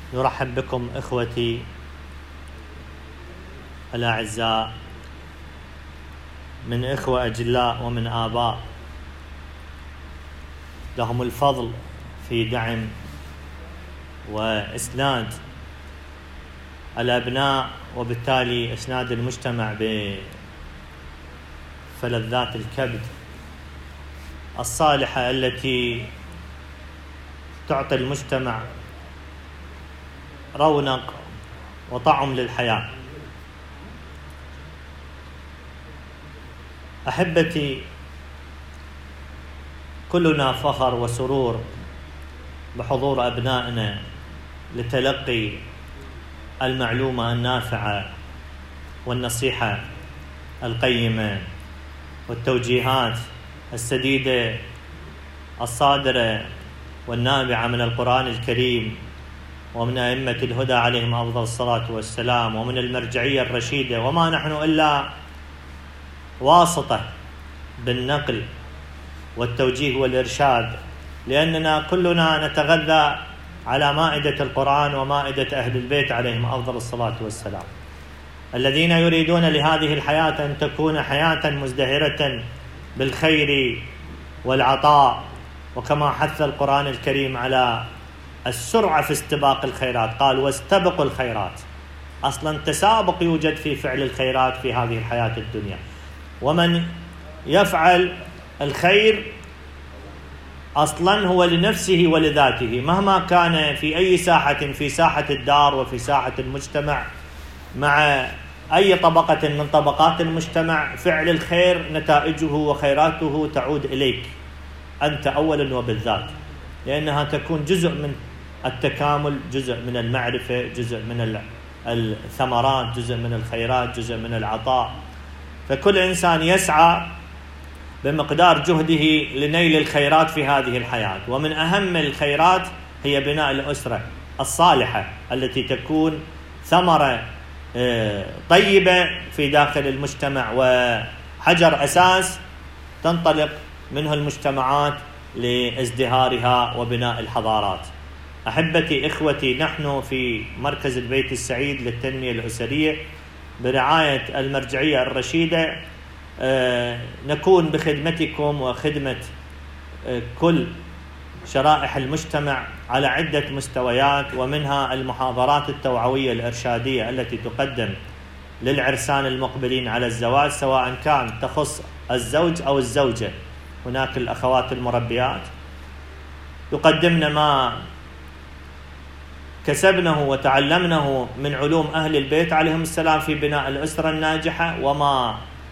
نرحب بكم إخوتي الأعزاء، من إخوة أجلاء ومن آباء لهم الفضل في دعم وإسناد الأبناء، وبالتالي إسناد المجتمع بفلذات الكبد الصالحة التي تعطي المجتمع رونق وطعم للحياة. أحبتي، كلنا فخر وسرور بحضور أبنائنا لتلقي المعلومة النافعة والنصيحة القيمة والتوجيهات السديدة الصادرة والنابعة من القرآن الكريم ومن أئمة الهدى عليهم أفضل الصلاة والسلام ومن المرجعية الرشيدة، وما نحن إلا واسطة بالنقل والتوجيه والإرشاد، لأننا كلنا نتغذى على مائدة القرآن ومائدة أهل البيت عليهم أفضل الصلاة والسلام، الذين يريدون لهذه الحياة أن تكون حياة مزدهرة بالخير والعطاء، وكما حث القرآن الكريم على السرعة في استباق الخيرات، قال واستبقوا الخيرات. أصلا تسابق يوجد في فعل الخيرات في هذه الحياة الدنيا، ومن يفعل الخير أصلا هو لنفسه ولذاته، مهما كان في أي ساحة، في ساحة الدار وفي ساحة المجتمع، مع أي طبقة من طبقات المجتمع، فعل الخير نتائجه وخيراته تعود إليك أنت أولا وبالذات، لأنها تكون جزء من التكامل، جزء من المعرفة، جزء من الثمرات، جزء من الخيرات، جزء من العطاء. فكل إنسان يسعى بمقدار جهده لنيل الخيرات في هذه الحياة، ومن أهم الخيرات هي بناء الأسرة الصالحة التي تكون ثمرة طيبة في داخل المجتمع وحجر أساس تنطلق منه المجتمعات لازدهارها وبناء الحضارات. أحبتي إخوتي، نحن في مركز البيت السعيد للتنمية الأسرية برعاية المرجعية الرشيدة نكون بخدمتكم وخدمة كل شرائح المجتمع على عدة مستويات، ومنها المحاضرات التوعوية الإرشادية التي تقدم للعرسان المقبلين على الزواج، سواء كان تخص الزوج أو الزوجة. هناك الأخوات المربيات يقدمن ما كسبنه وتعلمنه من علوم أهل البيت عليهم السلام في بناء الأسرة الناجحة، وما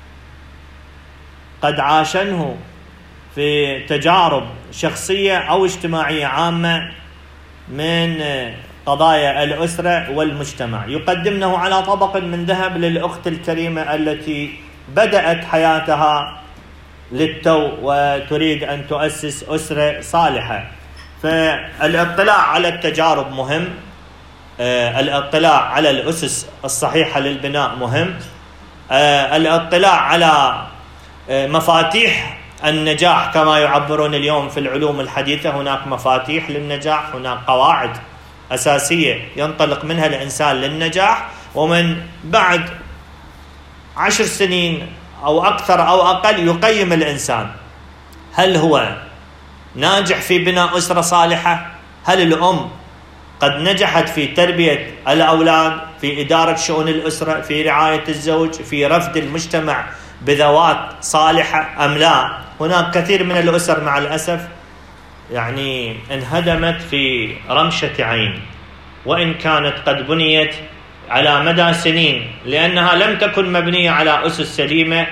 قد عاشنه في تجارب شخصية أو اجتماعية عامة من قضايا الأسرة والمجتمع، يقدمنه على طبق من ذهب للأخت الكريمة التي بدأت حياتها للتو وتريد أن تؤسس أسرة صالحة. فالاطلاع على التجارب مهم، الاطلاع على الأسس الصحيحة للبناء مهم، الاطلاع على مفاتيح النجاح كما يعبرون اليوم في العلوم الحديثة. هناك مفاتيح للنجاح، هناك قواعد أساسية ينطلق منها الإنسان للنجاح، ومن بعد 10 سنين أو أكثر أو أقل يقيم الإنسان هل هو ناجح في بناء أسرة صالحة، هل الأم قد نجحت في تربية الأولاد، في إدارة شؤون الأسرة، في رعاية الزوج، في رفد المجتمع بذوات صالحة أم لا. هناك كثير من الأسر مع الأسف يعني انهدمت في رمشة عين، وإن كانت قد بنيت على مدى سنين، لأنها لم تكن مبنية على أسس سليمة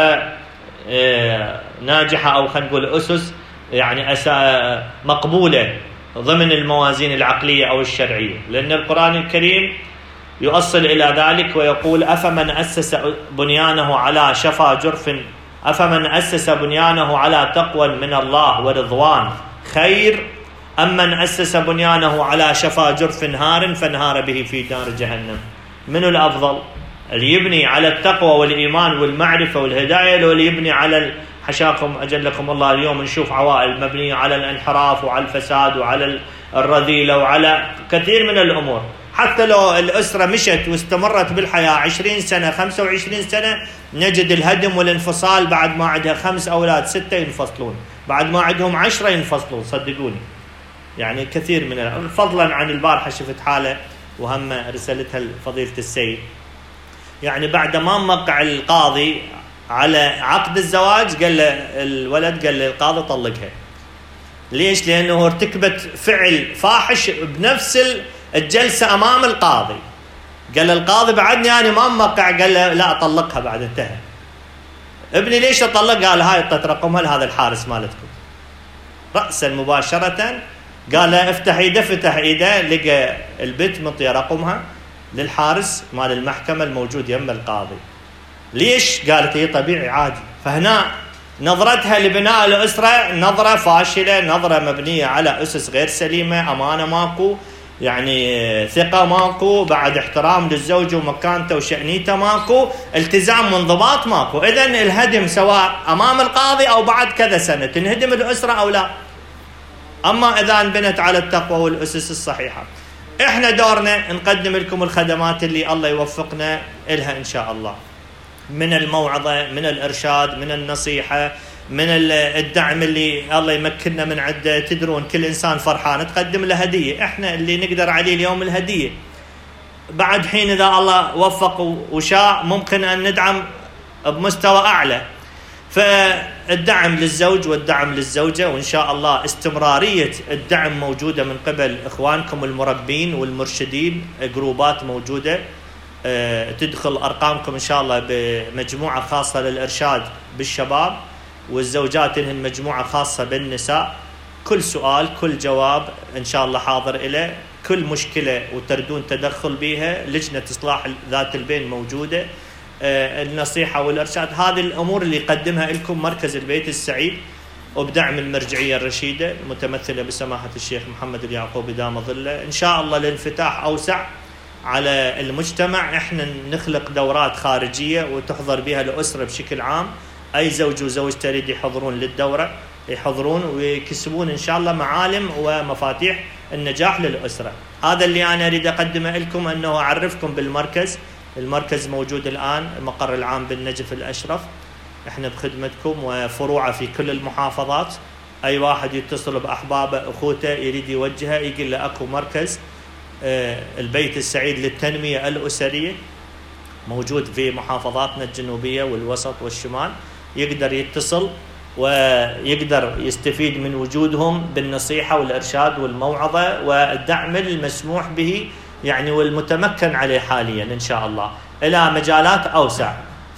وناجحة، أو خلينا نقول أسس يعني مقبولة ضمن الموازين العقلية أو الشرعية. لأن القرآن الكريم يؤصل إلى ذلك ويقول أفمن أسس بنيانه على شفا جرف، أفمن أسس بنيانه على تقوى من الله ورضوان خير أم من أسس بنيانه على شفا جرف هار فانهار به في نار جهنم. من الأفضل؟ اللي يبني على التقوى والإيمان والمعرفة والهداية، لو اللي يبني على حشاكم أجلكم الله اليوم نشوف عوائل مبنية على الانحراف وعلى الفساد وعلى الرذيلة وعلى كثير من الأمور. حتى لو الأسرة مشت واستمرت بالحياة 20 سنة 25 سنة نجد الهدم والانفصال بعد ما عندها 5 أولاد 6 ينفصلون، بعد ما عندهم 10 ينفصلون، صدقوني. يعني كثير من فضلا عن البارحة شفت حالة وهم رسالتها فضيلة السيد، يعني بعد ما موقع القاضي على عقد الزواج قال له الولد، قال للقاضي طلقها. ليش؟ لأنه ارتكبت فعل فاحش بنفس الجلسة أمام القاضي. قال القاضي بعدني أنا ما موقع، قال له لا طلقها بعد انتهى. ابني ليش أطلق؟ قال هاي اعطت رقمها لهذا الحارس مالتكم. رأسا مباشرة قال له افتح ايده، فتح ايده لقى البنت مطية رقمها للحارس مال المحكمة الموجود يم القاضي. ليش؟ قالت هي طبيعي عادي. فهنا نظرتها لبناء الأسرة نظرة فاشلة، نظرة مبنية على أسس غير سليمة، أمانة ماكو، يعني ثقة ماكو، بعد احترام للزوج ومكانته وشأنيته ماكو، التزام وانضباط ماكو. إذن الهدم سواء أمام القاضي أو بعد كذا سنة تنهدم الأسرة أو لا. أما إذا انبنت على التقوى والأسس الصحيحة، إحنا دورنا نقدم لكم الخدمات اللي الله يوفقنا إلها إن شاء الله، من الموعظة، من الإرشاد، من النصيحة، من الدعم اللي الله يمكننا من عده. تدرون كل إنسان فرحان تقدم له هدية، إحنا اللي نقدر عليه اليوم الهدية. بعد حين إذا الله وفق وشاء ممكن أن ندعم بمستوى أعلى. فالدعم للزوج والدعم للزوجة، وإن شاء الله استمرارية الدعم موجودة من قبل إخوانكم المربين والمرشدين، جروبات موجودة تدخل أرقامكم إن شاء الله بمجموعة خاصة للإرشاد بالشباب، والزوجات إنهن مجموعة خاصة بالنساء. كل سؤال كل جواب إن شاء الله حاضر إليه، كل مشكلة وتردون تدخل بها لجنة إصلاح ذات البين موجودة، النصيحة والإرشاد. هذه الأمور اللي يقدمها لكم مركز البيت السعيد وبدعم المرجعية الرشيدة المتمثلة بسماحة الشيخ محمد اليعقوبي دام ظله. إن شاء الله لانفتاح أوسع على المجتمع، إحنا نخلق دورات خارجية وتحضر بها الأسرة بشكل عام. أي زوج وزوجة تريد يحضرون للدورة يحضرون ويكسبون إن شاء الله معالم ومفاتيح النجاح للأسرة. هذا اللي أنا أريد أقدمه لكم، أنه أعرفكم بالمركز. المركز موجود الآن المقر العام بالنجف الأشرف، إحنا بخدمتكم وفروعه في كل المحافظات. أي واحد يتصل بأحبابه أخوته يريد يوجهه يقول له أكو مركز البيت السعيد للتنمية الأسرية موجود في محافظاتنا الجنوبية والوسط والشمال، يقدر يتصل ويقدر يستفيد من وجودهم بالنصيحة والإرشاد والموعظة والدعم المسموح به يعني والمتمكن عليه حاليا إن شاء الله إلى مجالات أوسع.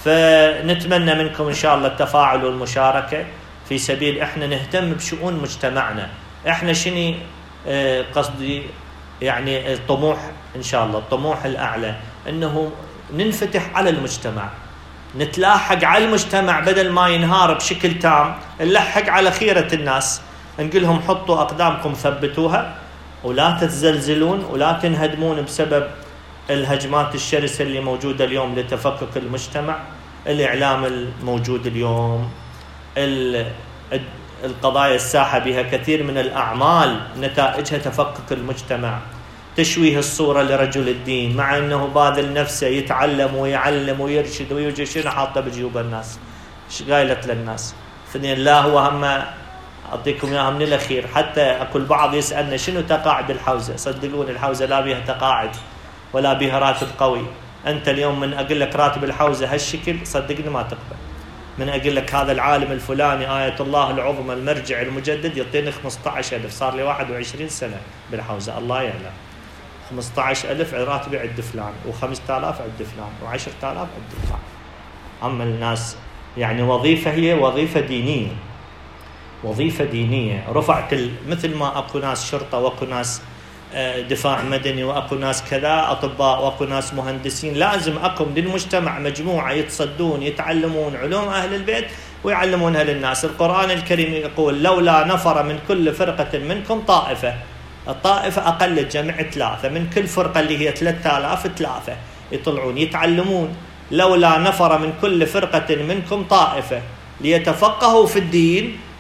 فنتمنى منكم إن شاء الله التفاعل والمشاركة في سبيل إحنا نهتم بشؤون مجتمعنا. إحنا شني قصدي يعني الطموح إن شاء الله، الطموح الأعلى أنه ننفتح على المجتمع، نتلاحق على المجتمع بدل ما ينهار بشكل تام، نلحق على خيرة الناس، نقول لهم حطوا أقدامكم ثبتوها ولا تتزلزلون ولا تنهدمون بسبب الهجمات الشرسة اللي موجودة اليوم لتفكك المجتمع. الإعلام الموجود اليوم، القضايا الساحة بها كثير من الأعمال نتائجها تفكك المجتمع، تشويه الصورة لرجل الدين مع أنه باذل نفسه يتعلم ويعلم ويرشد ويوجه شنو حاطه بجيوب الناس. ايش قايلت للناس؟ اثنين لا هو هم أعطيكم إياها من الأخير. حتى أكو البعض يسألنا شنو تقاعد الحوزة؟ صدقوني الحوزة لا بيها تقاعد ولا بيها راتب قوي. أنت اليوم من أقول لك راتب الحوزة هالشكل صدقني ما تقبل. من أقول لك هذا العالم الفلاني آية الله العظمى المرجع المجدد يعطيني 15,000، صار لي 21 سنة بالحوزة الله يعلم. 15,000 راتبي عند فلان، و5,000 عند فلان، و10,000 عند فلان. أما الناس يعني وظيفة هي وظيفة دينية، وظيفة دينية. رفعت مثل ما أكو ناس شرطة وأكو ناس دفاع مدني وأكو ناس كذا أطباء وأكو ناس مهندسين، لازم أكو للمجتمع مجموعة يتصدون يتعلمون علوم أهل البيت ويعلمونها للناس. القرآن الكريم يقول لولا نفر من كل فرقة منكم طائفة. الطائفة أقل جمع 3، من كل فرقة اللي هي 3000 3 يطلعون يتعلمون. لولا نفر من كل فرقة منكم طائفة ليتفقهوا في الدين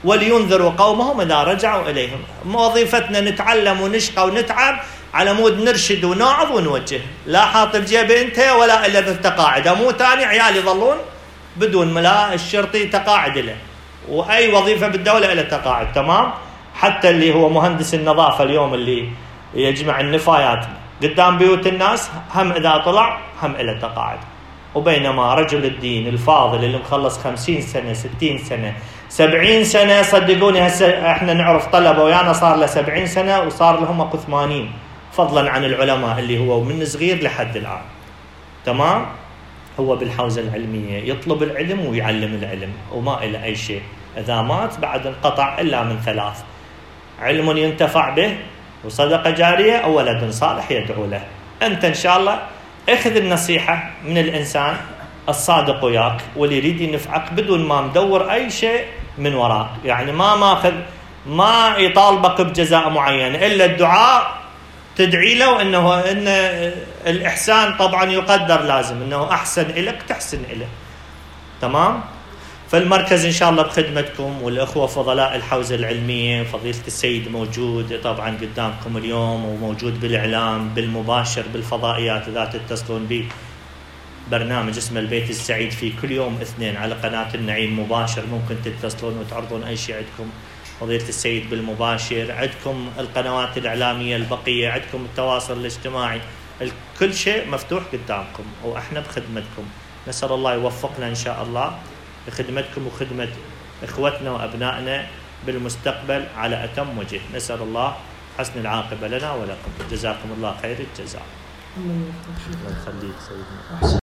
ولينذروا قومهم إذا رجعوا إليهم. وظيفتنا نتعلم ونشقى ونتعب على مود نرشد ونوعظ ونوجه. لا حاط بجيبي أنت ولا إلا بالتقاعد، أموت ثاني عيالي يظلون بدون ملا، الشرطي تقاعد له، وأي وظيفة بالدولة إلى تقاعد. تمام. حتى اللي هو مهندس النظافة اليوم اللي يجمع النفايات قدام بيوت الناس، هم إذا طلع هم إلى تقاعد. وبينما رجل الدين الفاضل اللي مخلص 50 سنة 60 سنة 70 سنة، صدقوني هسه احنا نعرف طلبة ويانا صار له 70 سنة وصار لهم اكو 80، فضلا عن العلماء اللي هو من صغير لحد الآن. تمام. هو بالحوزة العلمية يطلب العلم ويعلم العلم وما إلى أي شيء. إذا مات بعد انقطع إلا من 3: علم ينتفع به، وصدقة جارية، أو ولد صالح يدعو له. أنت إن شاء الله اخذ النصيحة من الإنسان الصادق وياك واللي يريد ينفعك بدون ما مدور أي شيء من وراك. يعني ما يطالبك بجزاء معين إلا الدعاء، تدعي له إنه إن الإحسان طبعا يقدر، لازم إنه أحسن إليك تحسن إليه. تمام. فالمركز إن شاء الله بخدمتكم، والأخوة فضلاء الحوزة العلمية، فضيلة السيد موجود طبعا قدامكم اليوم، وموجود بالإعلام بالمباشر بالفضائيات. إذا تتصلون بي برنامج اسمه البيت السعيد في كل يوم اثنين على قناة النعيم مباشر، ممكن تتصلون وتعرضون أي شيء عندكم. فضيلة السيد بالمباشر، عندكم القنوات الإعلامية البقية، عندكم التواصل الاجتماعي، كل شيء مفتوح قدامكم وإحنا بخدمتكم. نسأل الله يوفقنا إن شاء الله لخدمتكم وخدمة إخوتنا وأبنائنا بالمستقبل على أتم وجه. نسأل الله حسن العاقبة لنا ولكم. جزاكم الله خير الجزاء. الله يخليك سيدنا.